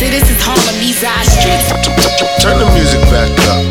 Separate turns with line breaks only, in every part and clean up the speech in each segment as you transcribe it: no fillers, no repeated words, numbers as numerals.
See, this is Harlem, these eye streets.
Turn the music back up.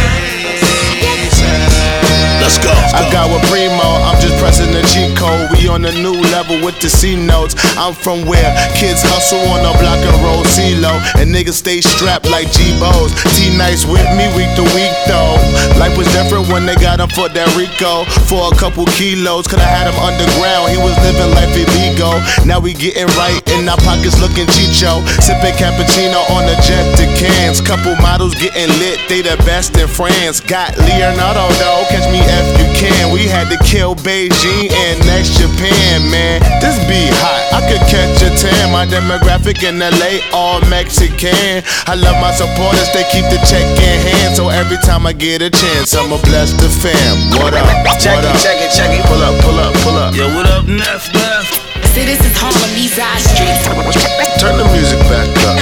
Let's go. I got with Primo, I'm just pressing the cheat code. We on a new level with the C notes. I'm from where kids hustle on the block and roll CeeLo, and niggas stay strapped like G-Bo's. T-Nice with me week to week though. Life was different when they got him for that Rico for a couple kilos. Could I had him underground, he was living life illegal. Now we getting right in our pockets looking chicho. Sipping cappuccino on the jet to Cannes. Couple models getting lit, they the best in France. Got Leonardo though, catch me if you can. We had to kill Beijing and next Japan, man. This be hot, I could catch a tan. My demographic in LA, all Mexican. I love my supporters, they keep the check in hand. So every time I get a chance, I'ma bless the fam. What up?
Check it. Pull up.
Yo, what up, Neff?
See, this is Harlem, these eye streets.
Turn the music back up.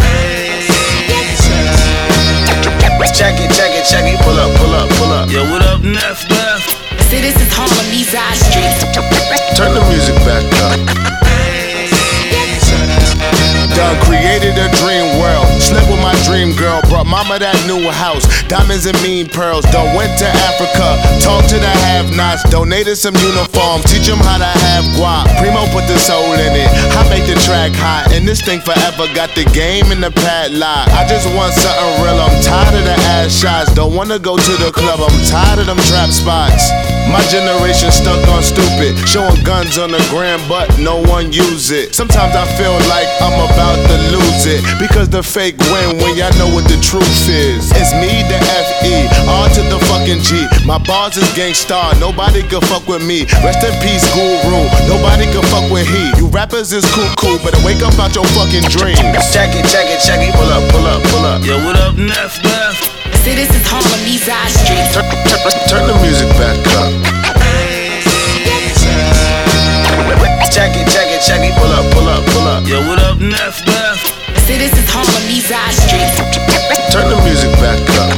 Check it. Pull up.
Yo, what up, Neff?
See, this is Harlem, these eye streets.
Turn the music back up. Done created a dream world. Slept with my dream girl. Brought mama that new house. Diamonds and mean pearls. Done went to Africa. Talked to the have-nots. Donated some uniforms. Teach them how to have guap. Primo put the soul in it. I make the track hot. And this thing forever got the game in the padlock. I just want something real. I'm tired of the ass shots. Don't wanna go to the club. I'm tired of them trap spots. My generation stuck on stupid. Showing guns on the gram, but no one use it. Sometimes I feel like I'm about to lose it, because the fake win when y'all know what the truth is. It's me, the F.E., R to the fucking G. My bars is gangstar, nobody can fuck with me. Rest in peace, Guru, nobody can fuck with he. You rappers is cool, better wake up out your fucking dreams.
Check it. Pull up.
Yo, what up, Neff?
See, this is Harlem, these eye streets.
Turn the music back up.
Check it. Pull up.
Yo, what up, Neff?
See, this is Harlem, these eye streets.
Turn the music back up.